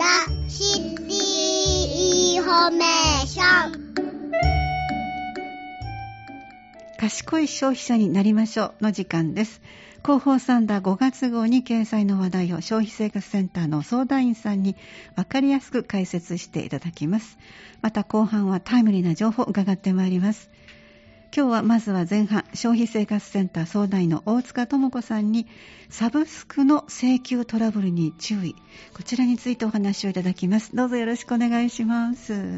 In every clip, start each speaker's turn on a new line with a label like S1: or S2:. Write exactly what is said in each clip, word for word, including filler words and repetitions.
S1: だシティインフォメーション。
S2: 賢い消費者になりましょうの時間です。広報サンダーごがつ号に掲載の話題を消費生活センターの相談員さんに分かりやすく解説していただきます。また後半はタイムリーな情報を伺ってまいります。今日はまずは前半、消費生活センター相談員の大塚智子さんにサブスクの請求トラブルに注意、こちらについてお話をいただきます。どうぞよろしくお願いします。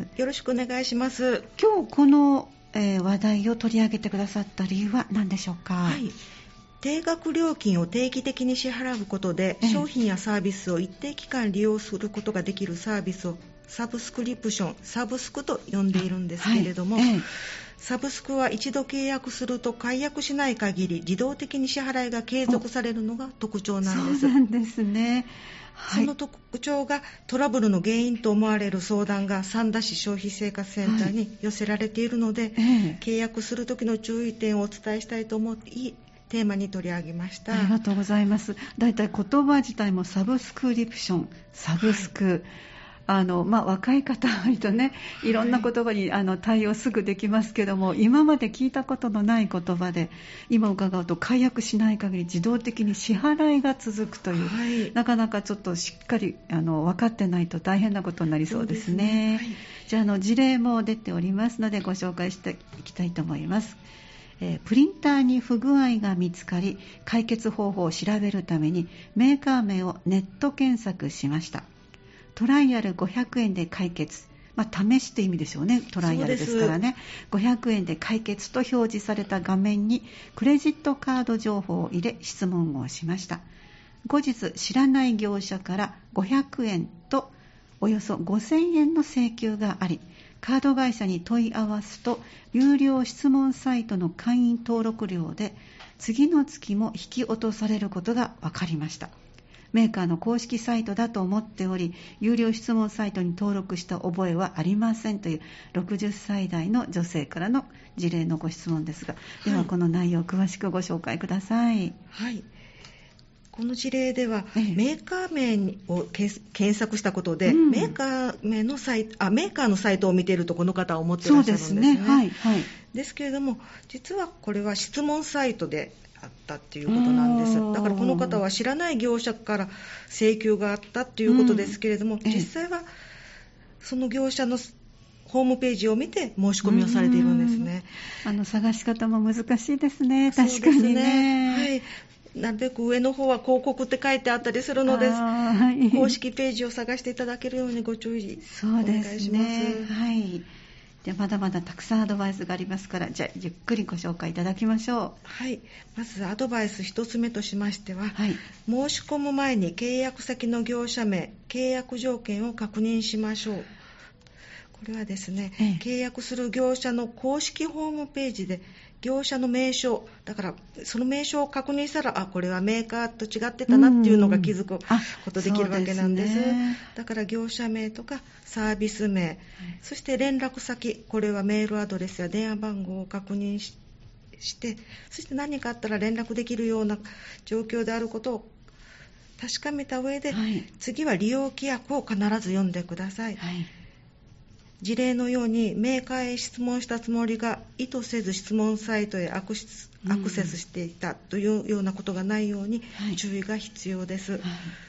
S3: よろしくお願いします。
S2: 今日この、えー、話題を取り上げてくださった理由は何でしょうか。
S3: はい、定額料金を定期的に支払うことで、えー、商品やサービスを一定期間利用することができるサービスをサブスクリプション、サブスクと呼んでいるんですけれども、はい、えーサブスクは一度契約すると解約しない限り自動的に支払いが継続されるのが特徴なんです。
S2: そうなんですね。
S3: はい、その特徴がトラブルの原因と思われる相談が三田市消費生活センターに寄せられているので、はいええ、契約する時の注意点をお伝えしたいと思っていいテーマに取り上げました。
S2: ありがとうございます。だいたい言葉自体もサブスクリプション、サブスク、はいあのまあ、若い方は割とねいろんな言葉に、はい、あの対応すぐできますけども、今まで聞いたことのない言葉で今伺うと解約しない限り自動的に支払いが続くという、はい、なかなかちょっとしっかりあの分かってないと大変なことになりそうですね。そうですね、はい、じゃあ、あの事例も出ておりますのでご紹介していきたいと思います。えー、プリンターに不具合が見つかり解決方法を調べるためにメーカー名をネット検索しました。トライアルごひゃくえんで解決、まあ、試しという意味でしょうね。トライアルですからね。ごひゃくえんで解決と表示された画面にクレジットカード情報を入れ質問をしました。後日知らない業者からごひゃくえんとおよそごせんえんの請求があり、カード会社に問い合わすと有料質問サイトの会員登録料で次の月も引き落とされることが分かりました。メーカーの公式サイトだと思っており、有料質問サイトに登録した覚えはありませんというろくじゅっさい代の女性からの事例のご質問ですが、はい、ではこの内容を詳しくご紹介ください。
S3: はい、この事例では、ええ、メーカー名を検索したことで、うん、メーカー名のサイトあメーカーのサイトを見ているとこの方は思っていらっしゃるんですね。
S2: そうですね、はいはい、
S3: ですけれども実はこれは質問サイトであったっていうことなんです。だからこの方は知らない業者から請求があったっていうことですけれども、うん、実際はその業者のホームページを見て申し込みをされているんですね。
S2: あの探し方も難しいですね。確かにね。
S3: はい、なるべく上の方は広告って書いてあったりするので、はい、公式ページを探していただけるようにご注意お願いします。そうですね。
S2: はい。でまだまだたくさんアドバイスがありますから、じゃあゆっくりご紹介いただきましょう。
S3: はい、まずアドバイス一つ目としましては、はい、申し込む前に契約先の業者名、契約条件を確認しましょう。これはですね、ええ、契約する業者の公式ホームページで業者の名称だからその名称を確認したら、あこれはメーカーと違ってたなっていうのが気づくことできるわけなんです。ですね、だから業者名とかサービス名、はい、そして連絡先、これはメールアドレスや電話番号を確認 し, してそして何かあったら連絡できるような状況であることを確かめた上で、はい、次は利用規約を必ず読んでください。はい、事例のようにメーカーへ質問したつもりが意図せず質問サイトへアクセス、アクセスしていたというようなことがないように注意が必要です。はいはい、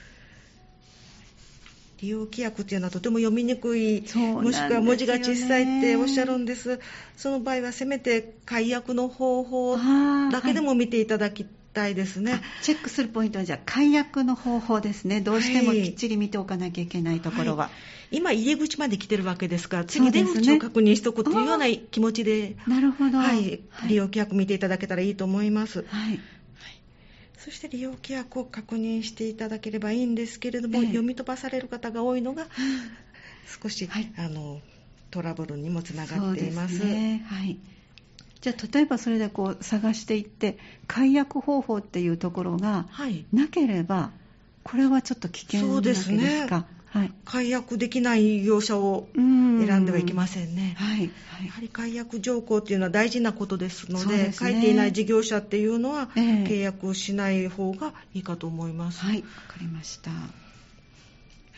S3: 利用規約というのはとても読みにくい、もしくは文字が小さいっておっしゃるんです。その場合はせめて解約の方法だけでも見ていただきたいですね。はい、
S2: チェックするポイントはじゃあ解約の方法ですね。どうしてもきっちり見ておかなきゃいけないところは、はい、
S3: 今入り口まで来てるわけですから次出口を確認しておくというような気持ちで、
S2: なるほど、
S3: はい、利用規約見ていただけたらいいと思います。はい、そして利用規約を確認していただければいいんですけれども、ええ、読み飛ばされる方が多いのが少し、はい、あのトラブルにもつながっています。
S2: そうですね、はい、じゃあ例えばそれでこう探していって解約方法っていうところがなければ、はい、これはちょっと危険なわけですか。そうですね、はい、
S3: 解約できない業者を選んではいけませんね。はいはい、やはり解約条項というのは大事なことですの で, で、ね、書いていない事業者っていうのは、えー、契約しない方がいいかと思います。
S2: はい、わかりました。はい、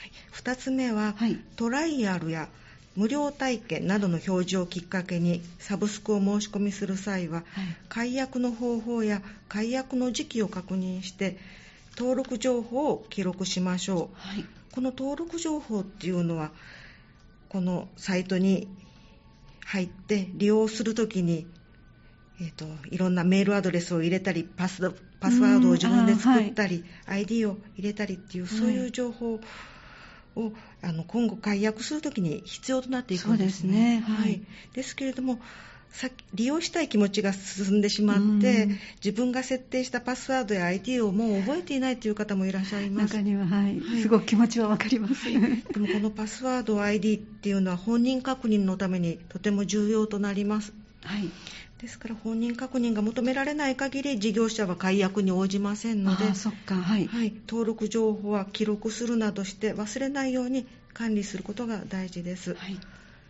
S3: たつめは、はい、トライアルや無料体験などの表示をきっかけにサブスクを申し込みする際は、はい、解約の方法や解約の時期を確認して登録情報を記録しましょう、はい、この登録情報っていうのはこのサイトに入って利用するときに、えーと、いろんなメールアドレスを入れたりパス、パスワードを自分で作ったり、はい、アイディー を入れたりっていう、そういう情報をあの今後解約するときに必要となっていくんですね。そうですね、はいはい、ですけれどもさ利用したい気持ちが進んでしまって自分が設定したパスワードや アイディー をもう覚えていないという方もいらっしゃいます。
S2: 中には、はいはい、すごく気持ちはわかります、はい、
S3: でもこのパスワード アイディー っていうのは本人確認のためにとても重要となります、はい、ですから本人確認が求められない限り事業者は解約に応じませんので、
S2: あ、そっか、はい
S3: はい、登録情報は記録するなどして忘れないように管理することが大事です、はい、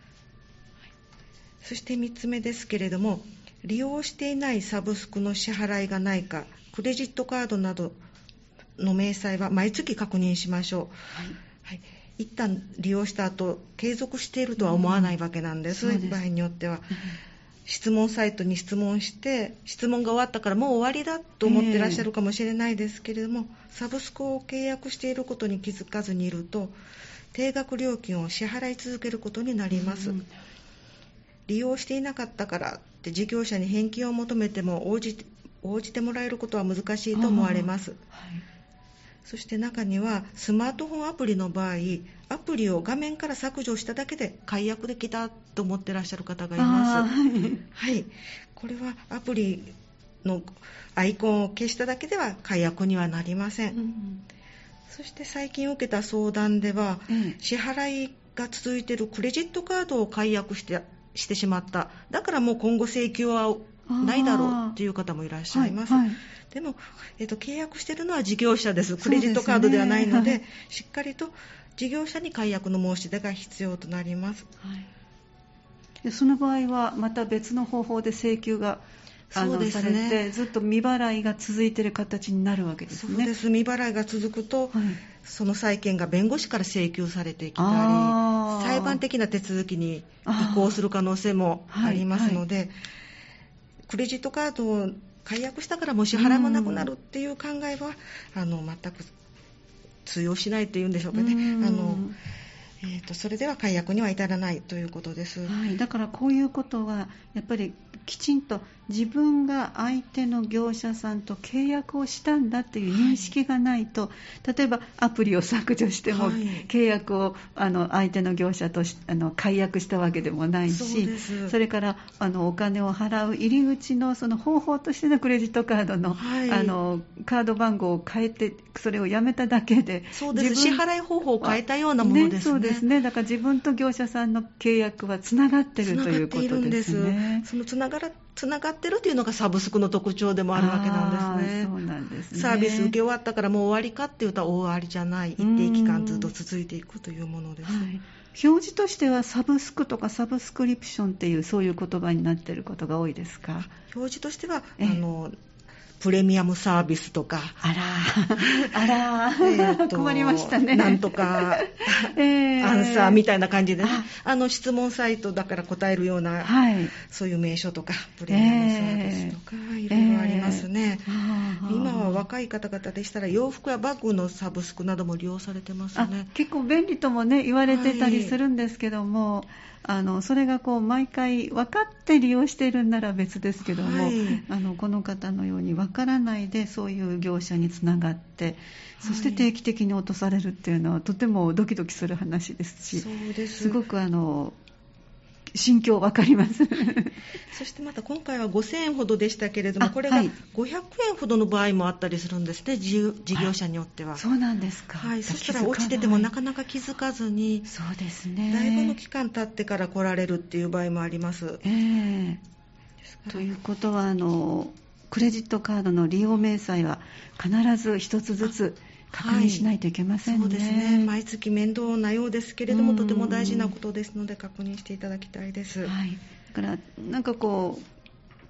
S3: そしてみっつめですけれども、利用していないサブスクの支払いがないかクレジットカードなどの明細は毎月確認しましょう、はいはい、一旦利用した後継続しているとは思わないわけなんです、うん、そうです場合によっては、うん、質問サイトに質問して質問が終わったからもう終わりだと思ってらっしゃるかもしれないですけれども、えー、サブスクを契約していることに気づかずにいると定額料金を支払い続けることになります、うん、利用していなかったからって事業者に返金を求めても応じて、応じてもらえることは難しいと思われます、はい、そして中にはスマートフォンアプリの場合アプリを画面から削除しただけで解約できたと思ってらっしゃる方がいます、はいはい、これはアプリのアイコンを消しただけでは解約にはなりません、うん、そして最近受けた相談では、うん、支払いが続いているクレジットカードを解約してしてしまった、だからもう今後請求はないだろうという方もいらっしゃいます、はいはい、でも、えーと、契約しているのは事業者です。クレジットカードではないの で, で、ね、はい、しっかりと事業者に解約の申し出が必要となります、はい、
S2: でその場合はまた別の方法で請求があのそうですね、されてずっと未払いが続いている形になるわけですね。
S3: そうです。未払いが続くと、はい、その債権が弁護士から請求されてきたり裁判的な手続きに移行する可能性もありますので、はいはい、クレジットカードを解約したからもう支払いもなくなるっていう考えは、あの全く通用しないというんでしょうかね。あのえー、とそれでは解約には至らないということです、
S2: はい、だからこういうことはやっぱりきちんと自分が相手の業者さんと契約をしたんだっていう認識がないと、はい、例えばアプリを削除しても、はい、契約をあの相手の業者としあの解約したわけでもないし、 そうです。それからあのお金を払う入り口のその方法としてのクレジットカード の,、はい、あのカード番号を変えてそれをやめただけで、
S3: そうです。支払い方法を変えたようなものですね。
S2: そうですね。だから自分と業者さんの契約はつながっているということですね。
S3: そのつながらつながっているというのがサブスクの特徴でもあるわけなんですね。
S2: そうなんですね。
S3: サービス受け終わったからもう終わりかっていうと終わりじゃない、一定期間ずっと続いていくというものです、はい、
S2: 表示としてはサブスクとかサブスクリプションっていうそういう言葉になっていることが多いですか？
S3: 表示としてはあのプレミアムサービスとか、
S2: あらあら、えー、と困りましたね。
S3: なんとか、えー、アンサーみたいな感じで、ね、ああの質問サイトだから答えるような、はい、そういう名称とかプレミアムサービスとか、えー、いろいろありますね、えー、今は若い方々でしたら洋服やバッグのサブスクなども利用されてますね。
S2: 結構便利ともね言われてたりするんですけども、はい、あのそれがこう毎回分かって利用しているなら別ですけども、はい、あのこの方のように分からないでそういう業者につながって、そして定期的に落とされるっていうのはとてもドキドキする話ですし、
S3: そうです。
S2: すごくあの心境分かります
S3: そしてまた今回はごせんえんほどでしたけれども、これがごひゃくえんほどの場合もあったりするんですね、事業者によっては。
S2: そうなんですか。
S3: はい、そしたら落ちててもなかなか気づかずに、
S2: そうですね、
S3: だいぶの期間経ってから来られるっていう場合もあります、
S2: えー、ということはあのクレジットカードの利用明細は必ず一つずつ確認しないといけませんね。
S3: はい、そうですね。毎月面倒なようですけれども、とても大事なことですので確認していただきたいです。
S2: はい、だからなんかこう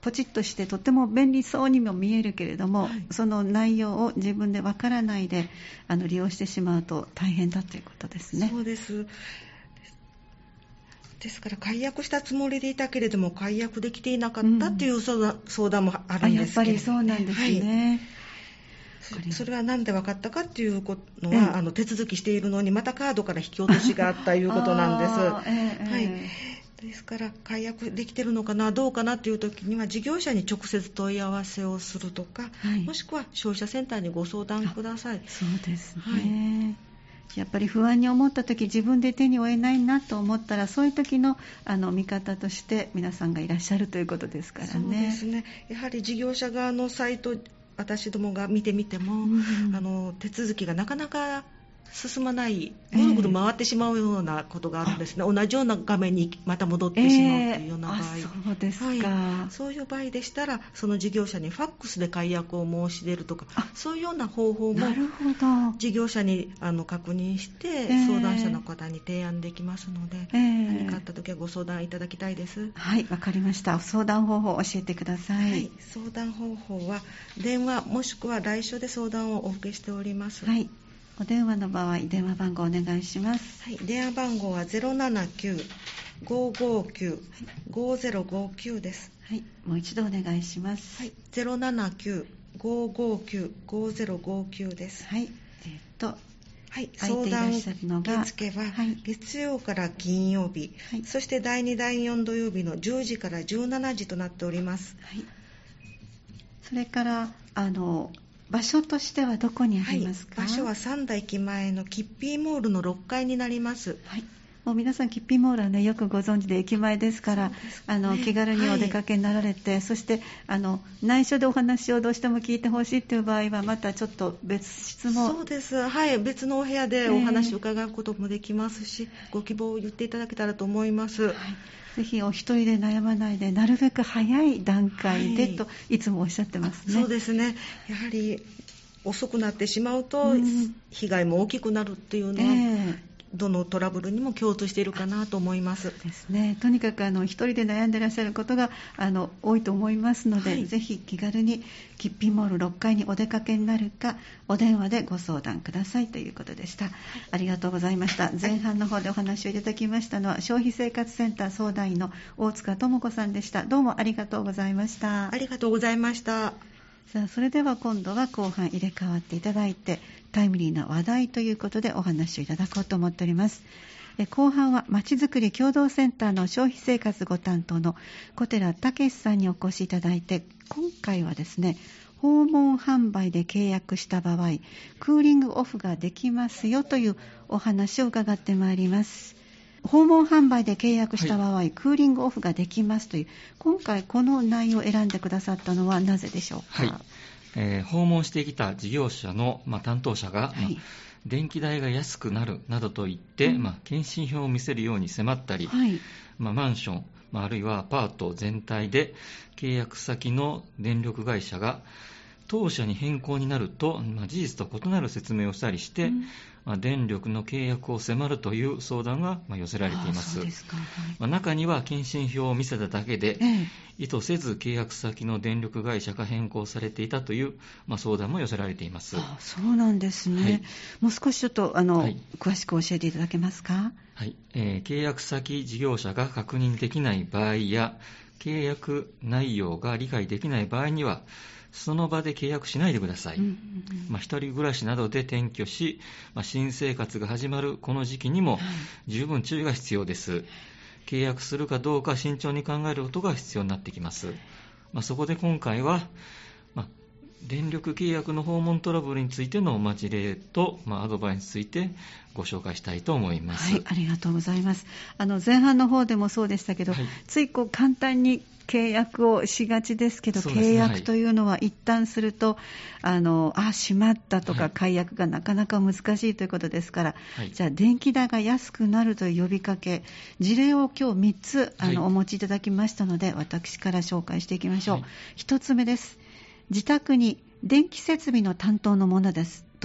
S2: ポチッとしてとっても便利そうにも見えるけれども、はい、その内容を自分でわからないであの利用してしまうと大変だということですね。
S3: そうです。ですから解約したつもりでいたけれども解約できていなかったという相談もあるんですけれども、ね、
S2: やっぱりそうなんですね、
S3: はい、それは何で分かったかというのは、ええ、あの手続きしているのにまたカードから引き落としがあったということなんです、ええはい、ですから解約できているのかなどうかなという時には事業者に直接問い合わせをするとか、はい、もしくは消費者センターにご相談ください。
S2: そうですね、はいやっぱり不安に思った時自分で手に負えないなと思ったらそういう時 の, あの見方として皆さんがいらっしゃるということですからね。
S3: そうですね。やはり事業者側のサイト私どもが見てみても、うん、あの手続きがなかなか進まないぐるぐる回ってしまうようなことがあるんですね、えー、同じような画面にまた戻ってしまうというような場合、え
S2: ー、そうですか、
S3: はい、そういう場合でしたらその事業者にファックスで解約を申し出るとかそういうような方法も事業者にあの確認して相談者の方に提案できますので、えー、何かあった時はご相談いただきたいです。
S2: はい、わかりました。相談方法を教えてください。はい、
S3: 相談方法は電話もしくは来所で相談をお受けしております。
S2: はい、お電話の場合電話番号お願いします。
S3: はい、電話番号は ゼロななきゅう ごーごーきゅう ごーぜろごーきゅう です。
S2: はい、もう一度お願いします。
S3: はい、ゼロななきゅう ごーごーきゅう ごーぜろごーきゅう です。
S2: はい、えー、っと
S3: はい、相談受付は月曜から金曜日、はい、そしてだいにだいよん土曜日のじゅうじからじゅうしちじとなっております。
S2: はい、それからあの場所としてはどこにありますか？
S3: はい、場所は三田駅前のキッピーモールのろっかいになります。
S2: はい、もう皆さんキッピーモールは、ね、よくご存知で駅前ですから、ね、あの気軽にお出かけになられて、はい、そしてあの内緒でお話をどうしても聞いてほしいという場合はまたちょっと別室も
S3: そうです、はい、別のお部屋でお話を伺うこともできますし、えー、ご希望を言っていただけたらと思います。はい、
S2: ぜひお一人で悩まないでなるべく早い段階で、はい、といつもおっしゃってますね。
S3: そうですね。やはり遅くなってしまうと被害も大きくなるっていうのは、えー、どのトラブルにも共通しているかなと思います。
S2: ですね。とにかくあの一人で悩んでいらっしゃることがあの多いと思いますので、はい、ぜひ気軽にキッピーモールろっかいにお出かけになるかお電話でご相談くださいということでした。はい、ありがとうございました。前半の方でお話をいただきましたのは消費生活センター相談員の大塚智子さんでした。どうもありがとうございました。
S3: ありがとうございました。
S2: さあそれでは今度は後半入れ替わっていただいてタイムリーな話題ということでお話をいただこうと思っております。え後半はまちづくり協同センターの消費生活ご担当の小寺武さんにお越しいただいて、今回はですね訪問販売で契約した場合クーリングオフができますよというお話を伺ってまいります。訪問販売で契約した場合、はい、クーリングオフができますという今回この内容を選んでくださったのはなぜでしょうか？
S4: はい、えー、訪問してきた事業者の、まあ、担当者が、はいまあ、電気代が安くなるなどと言って、うんまあ、検針票を見せるように迫ったり、はいまあ、マンション、まあ、あるいはアパート全体で契約先の電力会社が当社に変更になると、まあ、事実と異なる説明をしたりして、うんまあ、電力の契約を迫るという相談が、まあ、寄せられています。
S2: そうですか、はい
S4: まあ、中には検針票を見せただけで、ええ、意図せず契約先の電力会社が変更されていたという、まあ、相談も寄せられています。
S2: あそうなんですね、はい、もう少しちょっとあの、はい、詳しく教えていただけますか？
S4: はいえー、契約先事業者が確認できない場合や契約内容が理解できない場合にはその場で契約しないでください。うんうんうんまあ、一人暮らしなどで転居し、まあ、新生活が始まるこの時期にも十分注意が必要です。はい、契約するかどうか慎重に考えることが必要になってきます。まあ、そこで今回は、まあ、電力契約の訪問トラブルについての事例と、まあ、アドバイスについてご紹介したいと思います。
S2: はい、ありがとうございます。あの前半の方でもそうでしたけど、はい、ついこう簡単に契約をしがちですけど、ね、契約というのは一旦すると、はい、あのあしまったとか解約がなかなか難しいということですから、はい、じゃあ電気代が安くなるという呼びかけ事例を今日みっつあの、はい、お持ちいただきましたので私から紹介していきましょう。はい、ひとつめです。自宅に電気設備の担当のものです。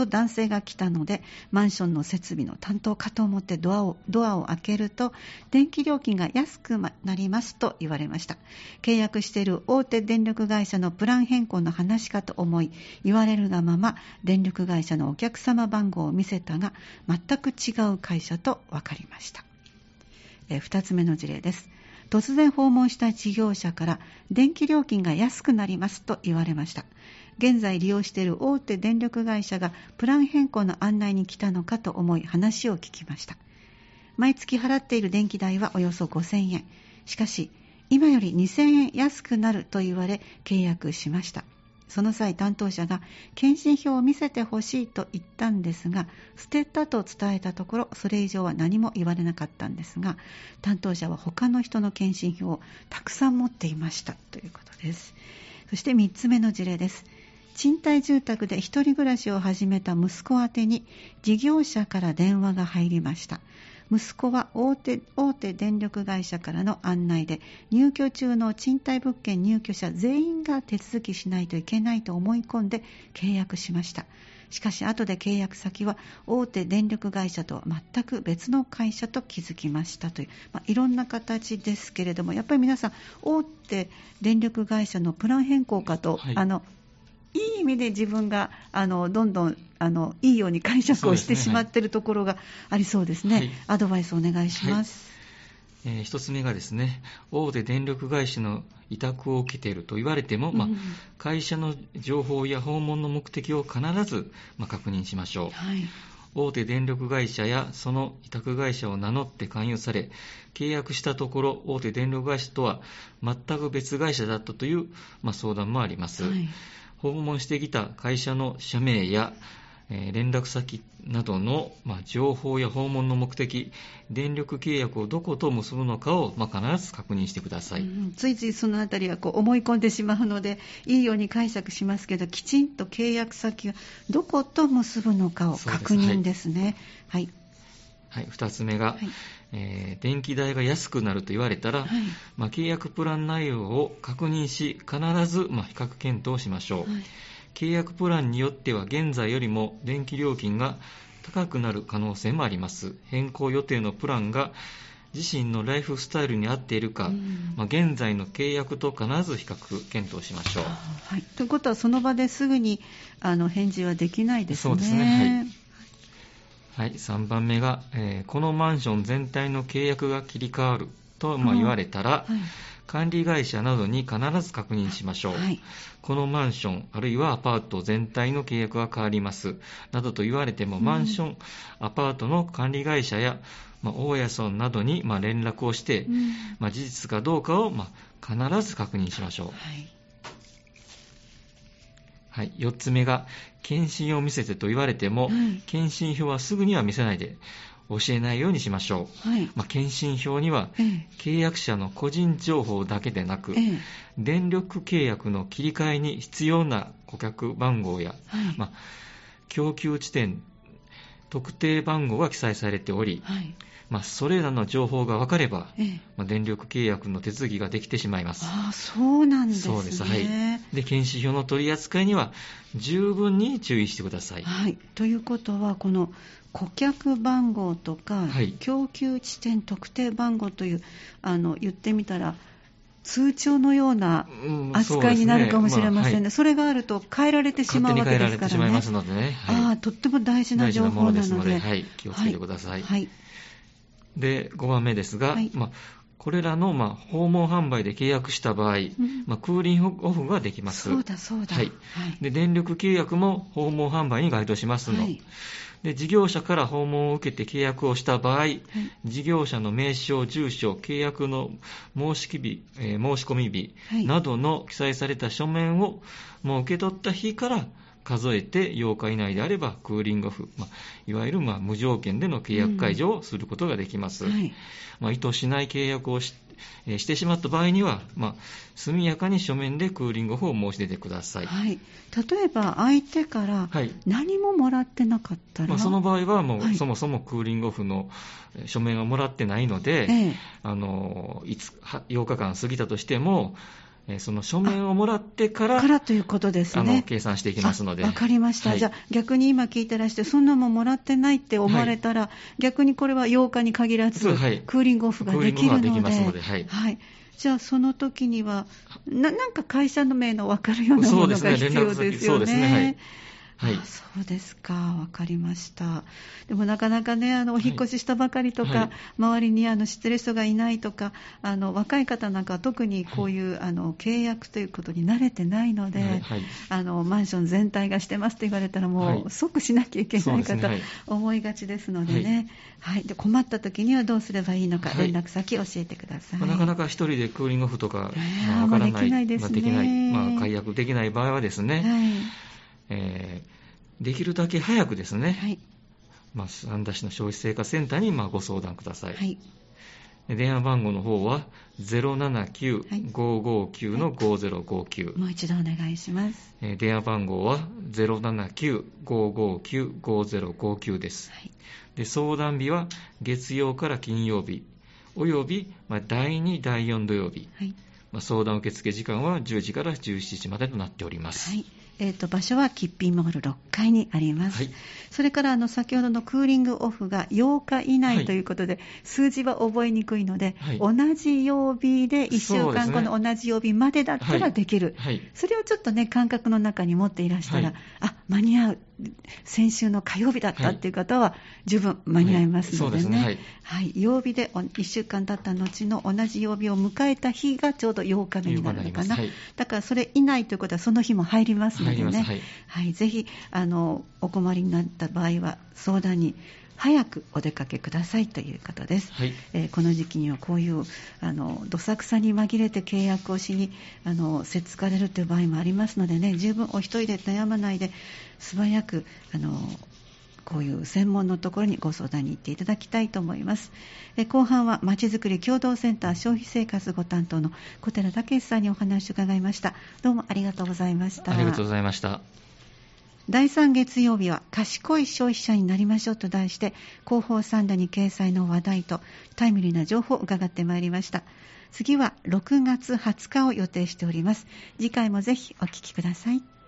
S2: と男性が来たので、マンションの設備の担当かと思ってドアを、ドアを開けると、電気料金が安くなりますと言われました。契約している大手電力会社のプラン変更の話かと思い、言われるがまま電力会社のお客様番号を見せたが、全く違う会社と分かりました。えー、ふたつめの事例です。突然訪問した事業者から電気料金が安くなりますと言われました。現在利用している大手電力会社がプラン変更の案内に来たのかと思い話を聞きました。毎月払っている電気代はおよそごせんえん。しかし今よりにせんえん安くなると言われ契約しました。その際、担当者が検診票を見せてほしいと言ったんですが、捨てたと伝えたところ、それ以上は何も言われなかったんですが、担当者は他の人の検診票をたくさん持っていましたということです。そしてみっつめの事例です。賃貸住宅で一人暮らしを始めた息子宛てに事業者から電話が入りました。息子は大手、大手電力会社からの案内で、入居中の賃貸物件入居者全員が手続きしないといけないと思い込んで契約しました。しかし後で契約先は大手電力会社とは全く別の会社と気づきましたという、まあ、いろんな形ですけれども、やっぱり皆さん大手電力会社のプラン変更かと、はい、あのいい意味で自分があのどんどんあのいいように解釈をしてしまっているところがありそうですね。はい、アドバイスお願いします。
S4: はい、えー、一つ目がですね、大手電力会社の委託を受けていると言われても、うん、まあ、会社の情報や訪問の目的を必ず、まあ、確認しましょう。はい、大手電力会社やその委託会社を名乗って勧誘され、契約したところ大手電力会社とは全く別会社だったという、まあ、相談もあります。はい、訪問してきた会社の社名や、えー、連絡先などの、まあ、情報や訪問の目的、電力契約をどこと結ぶのかを、まあ、必ず確認してください。うん、
S2: ついついそのあたりはこう思い込んでしまうので、いいように解釈しますけど、きちんと契約先をどこと結ぶのかを確認ですね。はい。
S4: はい、ふたつめが、はい、えー、電気代が安くなると言われたら、はい、まあ、契約プラン内容を確認し、必ず、まあ、比較検討しましょう。はい、契約プランによっては現在よりも電気料金が高くなる可能性もあります。変更予定のプランが自身のライフスタイルに合っているか、うん、まあ、現在の契約と必ず比較検討しましょう。
S2: はい、ということはその場ですぐにあの返事はできないですね。
S4: そうですね。はいはい、さんばんめが、えー、このマンション全体の契約が切り替わると、まあ、言われたら、はい、管理会社などに必ず確認しましょう。はい、このマンションあるいはアパート全体の契約が変わりますなどと言われても、うん、マンションアパートの管理会社や、まあ、大家さんなどに、まあ、連絡をして、うん、まあ、事実かどうかを、まあ、必ず確認しましょう。はいはい、よっつめが検診を見せてと言われても、はい、検診票はすぐには見せないで教えないようにしましょう。はい、まあ、検診票には、ええ、契約者の個人情報だけでなく、ええ、電力契約の切り替えに必要な顧客番号や、はい、まあ、供給地点特定番号が記載されており、はい、まあ、それらの情報が分かれば、ええ、まあ、電力契約の手続きができてしまいます。
S2: ああ、そうなんですね。
S4: そうです。はい。で、検診票の取り扱いには十分に注意してください。
S2: はい。ということは、この顧客番号とか、はい、供給地点特定番号という、あの言ってみたら通帳のような扱いになるかもしれませんね。うん、まあ、はい、それがあると変えられてしまうわけですからね。
S4: 勝手に変えられてしまいますのでね。はい、
S2: ああ、とっても大事な情報なので、大事なものですので、
S4: はい、気をつけてください。
S2: はいはい、
S4: で、ごばんめですが、はい、まあ、これらの、まあ、訪問販売で契約した場合、うん、まあ、クーリングオフができます。
S2: そうだそうだ。
S4: はい。はい、で、電力契約も訪問販売に該当しますの。はい、で、事業者から訪問を受けて契約をした場合、はい、事業者の名称、住所、契約の申し日、えー、申し込み日などの記載された書面をもう受け取った日から数えてようか以内であればクーリングオフ、まあ、いわゆるまあ無条件での契約解除をすることができます。うん、はい、まあ、意図しない契約を し,、えー、してしまった場合には、まあ、速やかに書面でクーリングオフを申し出てください。
S2: はい、例えば相手から何ももらってなかったら、
S4: はい、まあ、その場合はもう、はい、そもそもクーリングオフの書面をもらってないので、ええ、あのいつようかかん過ぎたとしてもえー、その書面をもらってから
S2: からということですね。
S4: あの計算していきますので。
S2: わかりました、はい、じゃあ逆に今聞いてらしてそんなもんもらってないって思われたら、はい、逆にこれはようかに限らず、はい、クーリングオフができるので、
S4: クーリングオフができますので、はい
S2: はい、じゃあその時には な, なんか会社の名の分かるようなものが必要ですよね。
S4: そうですね、はい
S2: はい、そうですか、わかりました。でもなかなかね、あのお引っ越ししたばかりとか、はい、周りにあの知ってる人がいないとか、あの若い方なんかは特にこういう、はい、あの契約ということに慣れてないので、はいはい、あのマンション全体がしてますと言われたらもう、はい、即しなきゃいけないかと思いがちですのでね、はいはい、で困った時にはどうすればいいのか、連絡先教えてください。
S4: まあ、なかなか一人でクーリングオフとか、まあ、わからない、まあ、できないですね、まあ、できない、まあ、解約できない場合はですね、はいえー、できるだけ早くですね、はいまあ、三田市の消費生活センターにまあご相談ください、はい、電話番号の方は ゼロななきゅう ごーごーきゅう のごーぜろごーきゅう、はい、
S2: もう一度お願いします。
S4: 電話番号は ゼロななきゅう ごーごーきゅう ごーぜろごーきゅう です、はい、で相談日は月曜から金曜日およびまあだいに、だいよん土曜日、はいまあ、相談受付時間はじゅうじからじゅうしちじまでとなっております、
S2: はいえー、と場所はキッピンモールろっかいにあります、はい、それからあの先ほどのクーリングオフがようか以内ということで、はい、数字は覚えにくいので、はい、同じ曜日でいっしゅうかんごの同じ曜日までだったらできる、はいはい、それをちょっとね感覚の中に持っていらしたら、はい、あ間に合う先週の火曜日だったっていう方は十分間に合いますのでね、はいそうですねはいはい、曜日でいっしゅうかん経った後の同じ曜日を迎えた日がちょうどようかめになるのかな、はい、だからそれ以内ということはその日も入りますのでね、はいはい、ぜひあのお困りになった場合は相談に早くお出かけくださいということです、はいえー、この時期にはこういうあのどさくさに紛れて契約をしにあのせっつかれるという場合もありますのでね、十分お一人で悩まないで素早くあのこういう専門のところにご相談に行っていただきたいと思います。え後半はまちづくり協同センター消費生活ご担当の小寺武さんにお話を伺いました。どうもありがとうございました。
S4: ありがとうございました。
S2: だいさん月曜日は賢い消費者になりましょうと題して広報サンダに掲載の話題とタイムリーな情報を伺ってまいりました。次はろくがつはつかを予定しております。次回もぜひお聞きください。